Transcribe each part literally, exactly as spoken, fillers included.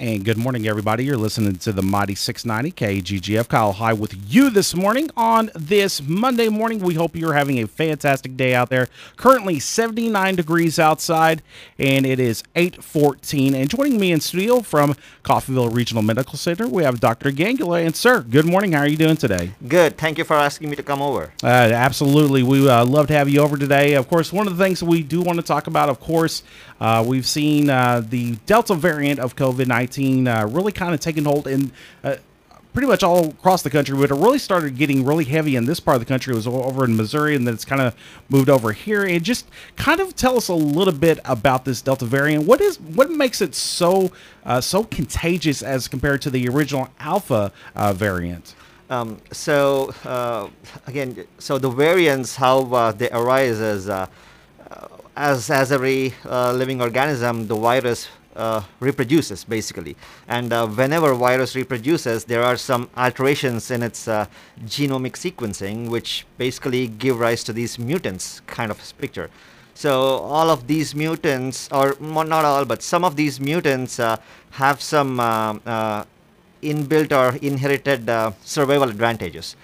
And good morning, everybody. You're listening to the Mighty six ninety K G G F. Kyle High with you this morning on this Monday morning. We hope you're having a fantastic day out there. Currently seventy-nine degrees outside, and it is eight fourteen. And joining me in studio from Coffeyville Regional Medical Center, we have Doctor Gangula. And, sir, good morning. How are you doing today? Good. Thank you for asking me to come over. Uh, absolutely. We uh, love to have you over today. Of course, one of the things we do want to talk about, of course, uh, we've seen uh, the Delta variant of COVID nineteen uh, really kind of taking hold in uh, pretty much all across the country, but it really started getting really heavy in this part of the country. It was over in Missouri, and then it's kind of moved over here. And just kind of tell us a little bit about this Delta variant. What is what makes it so uh, so contagious as compared to the original Alpha uh, variant? Um, so uh, again, so the variants, how uh, they arise is uh, uh, as as every uh, living organism, the virus uh, reproduces basically, and uh, whenever virus reproduces, there are some alterations in its uh, genomic sequencing, which basically give rise to these mutants kind of picture. So all of these mutants, or not all, but some of these mutants uh, have some uh, uh, inbuilt or inherited uh, survival advantages.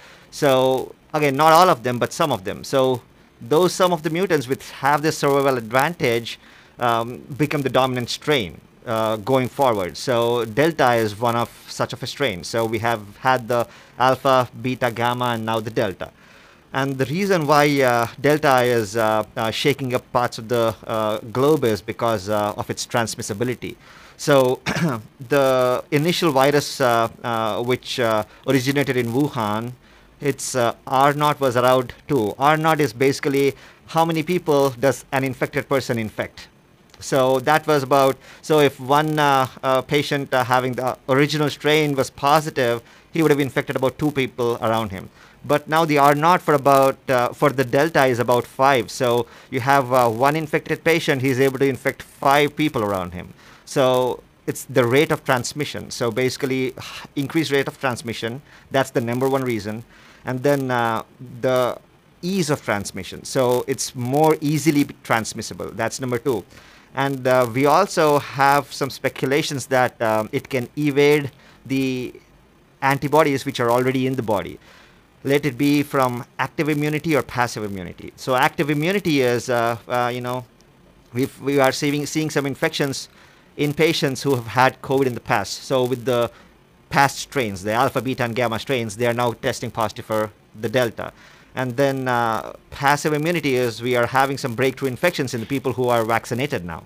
So again, not all of them, but some of them. So those some of the mutants which have this survival advantage um, become the dominant strain uh, going forward. So Delta is one of such of a strain. So we have had the Alpha, Beta, Gamma, and now the Delta. And the reason why uh, Delta is uh, uh, shaking up parts of the uh, globe is because uh, of its transmissibility. So the initial virus uh, uh, which uh, originated in Wuhan, its uh, R naught was around two. R naught is basically how many people does an infected person infect. So that was about, so if one uh, uh, patient uh, having the original strain was positive, he would have infected about two people around him. But now the R naught for about uh, for the Delta is about five. So you have uh, one infected patient, he's able to infect five people around him. So it's the rate of transmission. So basically, increased rate of transmission, that's the number one reason. And then uh, the ease of transmission. So it's more easily transmissible. That's number two. And uh, we also have some speculations that um, it can evade the antibodies which are already in the body. Let it be from active immunity or passive immunity. So active immunity is, uh, uh, you know, we've, we are seeing, seeing some infections in patients who have had COVID in the past. So with the past strains, the Alpha, Beta, and Gamma strains, they are now testing positive for the Delta. And then uh, passive immunity is we are having some breakthrough infections in the people who are vaccinated now.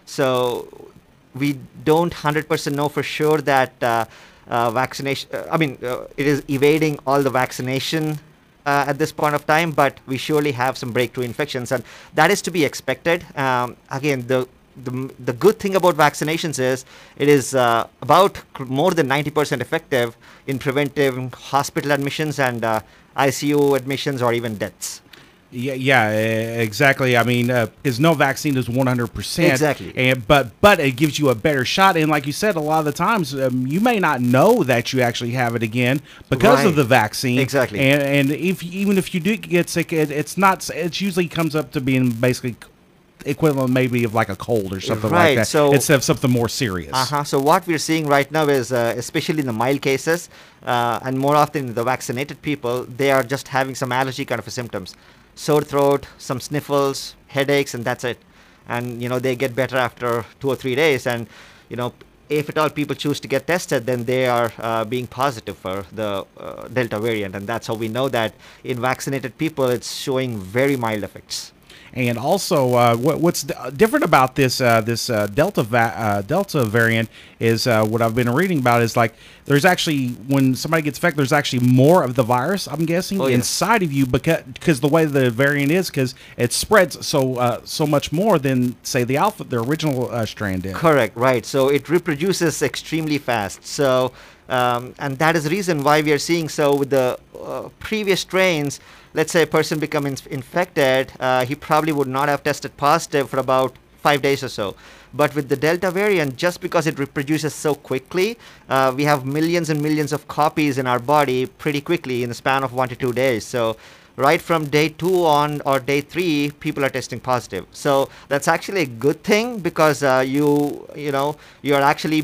So we don't one hundred percent know for sure that uh, uh, vaccination, uh, I mean, uh, it is evading all the vaccination uh, at this point of time, but we surely have some breakthrough infections, and that is to be expected. Um, again, the The, the good thing about vaccinations is it is uh, about more than ninety percent effective in preventing hospital admissions and uh, I C U admissions or even deaths. Yeah, yeah, exactly. I mean, because uh, no vaccine is one hundred percent. Exactly. And, but, but it gives you a better shot. And like you said, a lot of the times um, you may not know that you actually have it again because right. of the vaccine. Exactly. And, and if even if you do get sick, it, it's not, it usually comes up to being basically equivalent maybe of like a cold or something right. like that, so, instead of something more serious. Uh-huh. So what we're seeing right now is, uh, especially in the mild cases, uh, and more often the vaccinated people, they are just having some allergy kind of symptoms. Sore throat, some sniffles, headaches, and that's it. And, you know, they get better after two or three days. And, you know, if at all people choose to get tested, then they are uh, being positive for the uh, Delta variant. And that's how we know that in vaccinated people, it's showing very mild effects. And also, uh, what, what's d- different about this uh, this uh, Delta va- uh, Delta variant is uh, what I've been reading about is like there's actually when somebody gets infected, there's actually more of the virus. I'm guessing oh, yes. inside of you because because the way the variant is because it spreads so uh, so much more than say the alpha the original uh, strain did. Correct, right? So it reproduces extremely fast. So um, and that is the reason why we are seeing so with the uh, previous strains. Let's say a person becomes infected, uh, he probably would not have tested positive for about five days or so. But with the Delta variant, just because it reproduces so quickly, uh, we have millions and millions of copies in our body pretty quickly in the span of one to two days. So right from day two on or day three, people are testing positive. So that's actually a good thing because uh, you, you know, you are actually being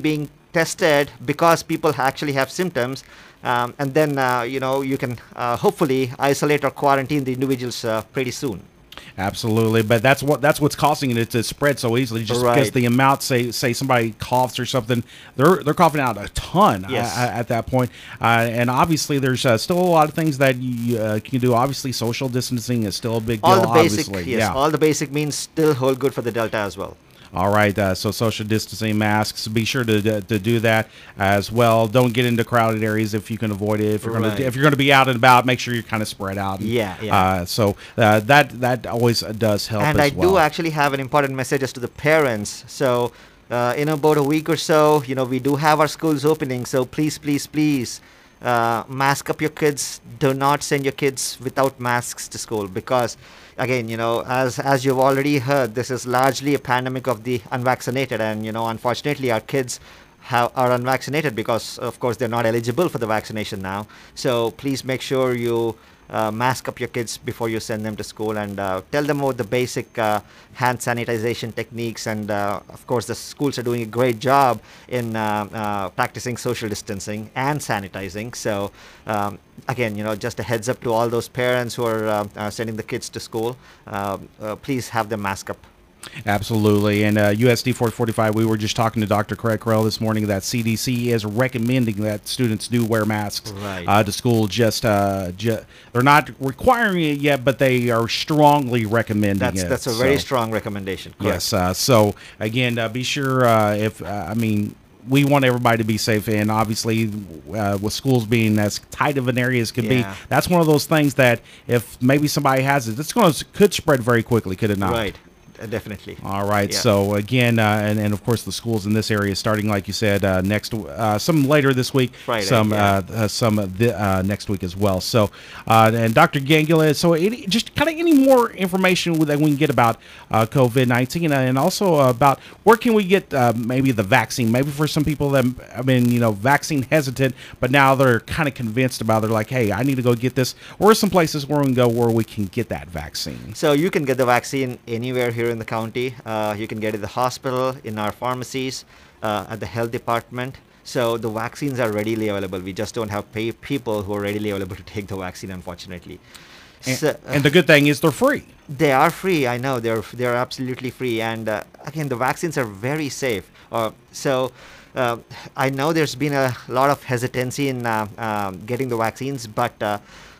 tested because people actually have symptoms, um, and then uh, you know you can uh, hopefully isolate or quarantine the individuals uh, pretty soon. Absolutely, but that's what that's what's causing it to spread so easily. Just Right. because the amount, say say somebody coughs or something, they're they're coughing out a ton Yes. uh, at that point. Uh, and obviously, there's uh, still a lot of things that you uh, can do. Obviously, social distancing is still a big deal. All the basic, obviously, yes, yeah. all the basic means still hold good for the Delta as well. All right, uh, so social distancing, masks. Be sure to, to to do that as well. Don't get into crowded areas if you can avoid it. If you're Right. gonna if you're gonna be out and about, make sure you're kind of spread out. And, Yeah, yeah. Uh, so uh, that that always does help. And as I well. do actually have an important messages to the parents. So uh, in about a week or so, you know, we do have our schools opening. So please, please, please, uh, mask up your kids. Do not send your kids without masks to school because, again, you know, as as you've already heard, this is largely a pandemic of the unvaccinated, and you know, unfortunately, our kids have, are unvaccinated because, of course, they're not eligible for the vaccination now. So please make sure you uh, mask up your kids before you send them to school, and uh, tell them about the basic uh, hand sanitization techniques. And uh, of course, the schools are doing a great job in uh, uh, practicing social distancing and sanitizing. So um, again, you know, just a heads up to all those parents who are uh, uh, sending the kids to school. Uh, uh, please have them mask up. Absolutely. And uh, U S D four forty-five, we were just talking to Doctor Craig Carell this morning that C D C is recommending that students do wear masks Right. uh, to school. Just, uh, ju- they're not requiring it yet, but they are strongly recommending That's it. that's a very So, strong recommendation. Correct. Yes. Uh, so, again, uh, be sure uh, if, uh, I mean, we want everybody to be safe, and obviously, uh, with schools being as tight of an area as could be, Yeah. that's one of those things that if maybe somebody has it, it's going to could spread very quickly, could it not? Right. Uh, definitely. All right. Yeah. So again, uh, and and of course the schools in this area starting, like you said, uh, next uh, some later this week, Friday, some yeah. uh, uh, some uh, the, uh, next week as well. So uh, and Doctor Gangula, so any, just kind of any more information that we can get about uh, COVID nineteen, and also about where can we get uh, maybe the vaccine? Maybe for some people that I mean, you know, vaccine hesitant, but now they're kind of convinced about. It. They're like, hey, I need to go get this. Or some places where we can go where we can get that vaccine. So you can get the vaccine anywhere here in the county. Uh, you can get it at the hospital, in our pharmacies, uh, at the health department. So the vaccines are readily available. We just don't have pay people who are readily available to take the vaccine, unfortunately. And, So, and the good thing is they're free. they are free. I know they're they're absolutely free, and uh, again, the vaccines are very safe. Uh, so. Uh, I know there's been a lot of hesitancy in uh, um, getting the vaccines, but uh,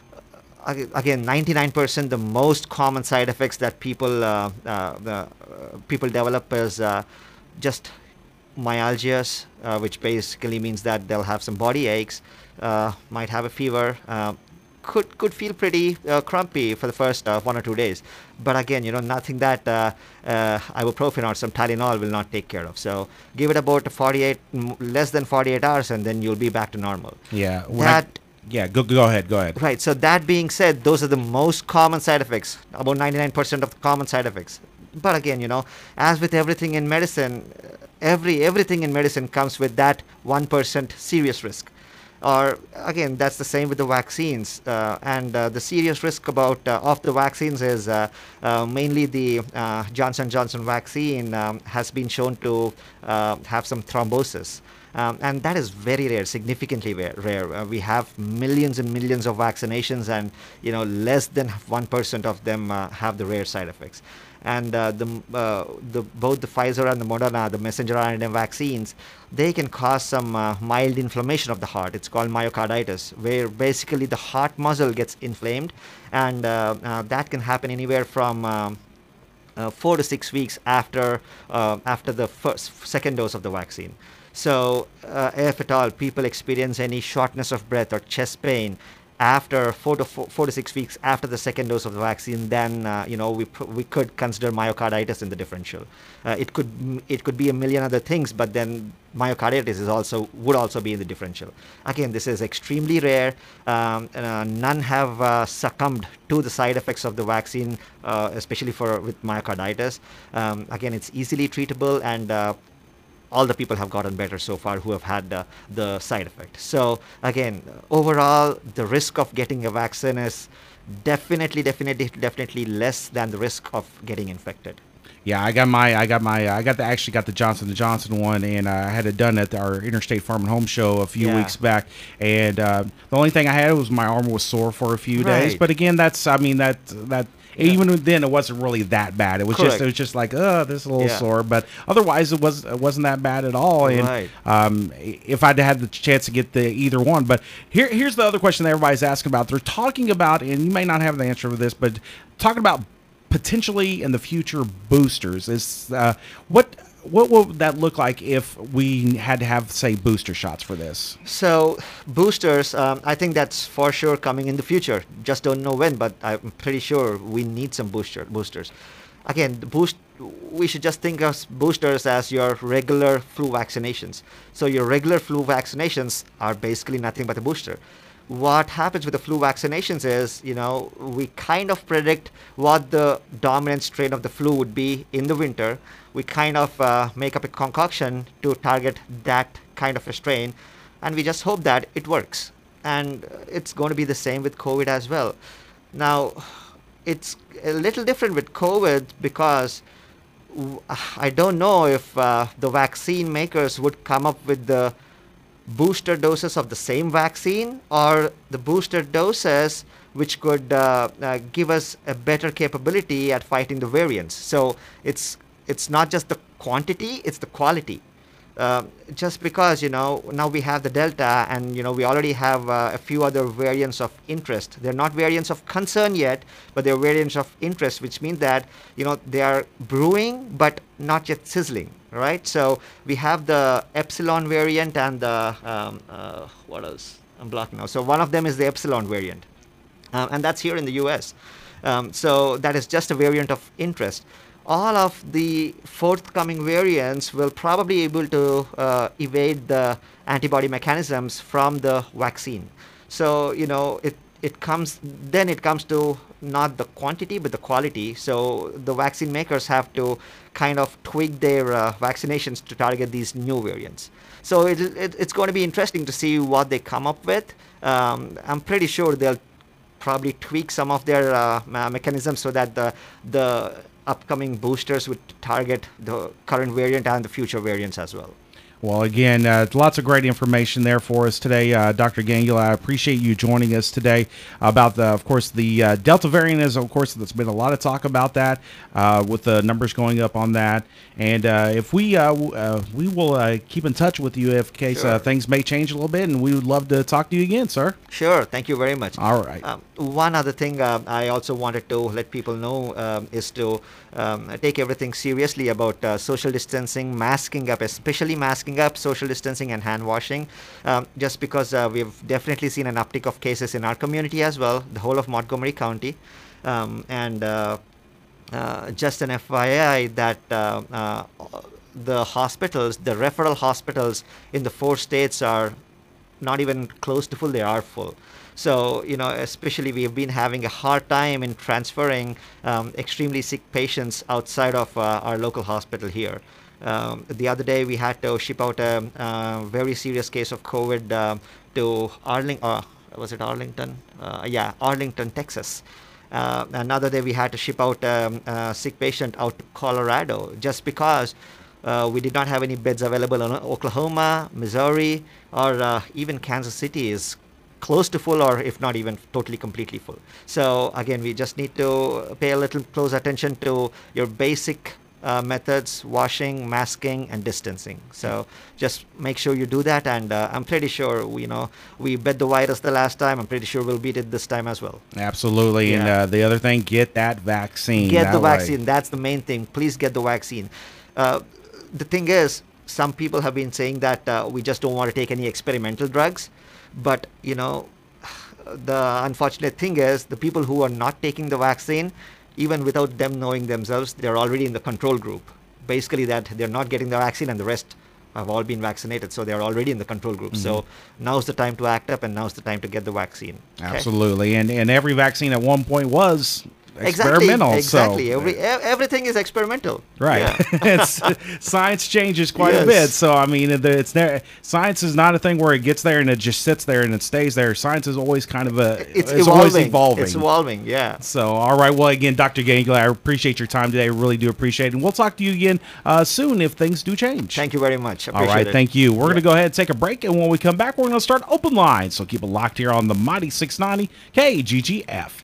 ag- again, ninety-nine percent the most common side effects that people uh, uh, the, uh, people develop is uh, just myalgias, uh, which basically means that they'll have some body aches, uh, might have a fever, uh, could could feel pretty uh, crumpy for the first uh, one or two days. But again, you know, nothing that uh, uh, ibuprofen or some Tylenol will not take care of. So give it about forty-eight, m- less than forty-eight hours, and then you'll be back to normal. Yeah. when I- That yeah. Go go ahead. Go ahead. Right. So that being said, those are the most common side effects, about ninety-nine percent of the common side effects. But again, you know, as with everything in medicine, uh, every everything in medicine comes with that one percent serious risk. Or again, that's the same with the vaccines. Uh, and uh, the serious risk about uh, of the vaccines is uh, uh, mainly the uh, Johnson Johnson vaccine um, has been shown to uh, have some thrombosis. Um, and that is very rare, significantly rare. rare. Uh, we have millions and millions of vaccinations, and you know, less than one percent of them uh, have the rare side effects. And uh, the, uh, the both the Pfizer and the Moderna, the messenger R N A vaccines, they can cause some uh, mild inflammation of the heart. It's called myocarditis, where basically the heart muscle gets inflamed, and uh, uh, that can happen anywhere from um, uh, four to six weeks after uh, after the first second dose of the vaccine. So, uh, if at all people experience any shortness of breath or chest pain after four to four, four to six weeks after the second dose of the vaccine, then uh, you know we pr- we could consider myocarditis in the differential. Uh, it could m- it could be a million other things, but then myocarditis is also would also be in the differential. Again, this is extremely rare. Um, uh, none have uh, succumbed to the side effects of the vaccine, uh, especially for with myocarditis. Um, again, it's easily treatable, and uh, all the people have gotten better so far who have had uh, the side effect. So again, overall, the risk of getting a vaccine is definitely, definitely, definitely less than the risk of getting infected. Yeah, I got my, I got my, I got the actually got the Johnson and Johnson one, and uh, I had it done at our Interstate Farm and Home show a few Yeah. weeks back. And uh, the only thing I had was my arm was sore for a few days. Right. But again, that's, I mean, that that even then it wasn't really that bad. It was just, Correct. it was just like, oh, this is a little Yeah. sore. But otherwise, it was, it wasn't that bad at all. And Right. um, if I'd had the chance to get the either one, but here, here's the other question that everybody's asking about. They're talking about, and you may not have the answer for this, but talking about potentially in the future boosters is uh, what what would that look like if we had to have, say, booster shots for this? So boosters, um, I think that's for sure coming in the future. Just don't know when, but I'm pretty sure we need some booster boosters. Again, the boost. We should just think of boosters as your regular flu vaccinations. So your regular flu vaccinations are basically nothing but a booster. What happens with the flu vaccinations is, you know, we kind of predict what the dominant strain of the flu would be in the winter. We kind of uh, make up a concoction to target that kind of a strain, and we just hope that it works. And it's going to be the same with COVID as well. Now, it's a little different with COVID because w- I don't know if uh, the vaccine makers would come up with the booster doses of the same vaccine or the booster doses which could uh, uh, give us a better capability at fighting the variants. So it's it's not just the quantity, it's the quality. Uh, just because, you know, now we have the Delta and, you know, we already have uh, a few other variants of interest. They're not variants of concern yet, but they're variants of interest, which means that, you know, they are brewing but not yet sizzling, right? So we have the Epsilon variant and the, um, uh, what else? I'm blocking now. So one of them is the Epsilon variant, um, and that's here in the U S. Um, so that is just a variant of interest. All of the forthcoming variants will probably be able to uh, evade the antibody mechanisms from the vaccine. So, you know, it, it comes, then it comes to not the quantity, but the quality. So the vaccine makers have to kind of tweak their uh, vaccinations to target these new variants. So it, it, it's going to be interesting to see what they come up with. Um, I'm pretty sure they'll probably tweak some of their uh, mechanisms so that the, the upcoming boosters would target the current variant and the future variants as well. Well, again, uh, lots of great information there for us today, uh, Doctor Gangula. I appreciate you joining us today about, the, of course, the uh, Delta variant is, of course, there's been a lot of talk about that uh, with the numbers going up on that. And uh, if we uh, w- uh, we will uh, keep in touch with you if in case Sure. uh, things may change a little bit, and we would love to talk to you again, sir. Sure. Thank you very much. All right. Um, one other thing uh, I also wanted to let people know um, is to um, take everything seriously about uh, social distancing, masking up, especially masking up, social distancing and hand washing, um, just because uh, we've definitely seen an uptick of cases in our community as well, the whole of Montgomery County. Um, and uh, uh, just an F Y I that uh, uh, the hospitals, the referral hospitals in the four states are not even close to full, they are full. So, you know, especially we've been having a hard time in transferring um, extremely sick patients outside of uh, our local hospital here. Um, the other day we had to ship out a, uh very serious case of COVID uh, to Arlington, uh, was it Arlington? Uh, yeah, Arlington, Texas. Uh, another day we had to ship out um, a sick patient out to Colorado just because uh, we did not have any beds available in Oklahoma, Missouri, or uh, even Kansas City is close to full, or if not even totally completely full. So again, we just need to pay a little close attention to your basic uh, methods: washing, masking, and distancing. So just make sure you do that, and uh, I'm pretty sure we, you know, we beat the virus the last time. I'm pretty sure we'll beat it this time as well. Absolutely. And Yeah. uh, the other thing, get that vaccine. Get the That way. vaccine. That's the main thing. Please get the vaccine. Uh, the thing is, some people have been saying that uh, we just don't want to take any experimental drugs. But, you know, the unfortunate thing is the people who are not taking the vaccine, even without them knowing themselves, they're already in the control group. Basically that they're not getting the vaccine and the rest have all been vaccinated. So they're already in the control group. Mm-hmm. So now's the time to act up, and now's the time to get the vaccine. Okay? Absolutely. And and every vaccine at one point was experimental. Exactly. So, Every, e- everything is experimental. right. Yeah. It's, science changes quite Yes. a bit. So, I mean, it- it's there. Science is not a thing where it gets there and it just sits there and it stays there. Science is always kind of a, It's, it's evolving. always evolving. It's evolving. Yeah. So, all right. Well, again, Doctor Gangler, I appreciate your time today. I really do appreciate it. And we'll talk to you again uh, soon if things do change. Thank you very much. All Appreciate right. it. Thank you. We're going Yeah. to go ahead and take a break. And when we come back, we're going to start open lines. So keep it locked here on the Mighty six ninety K G G F.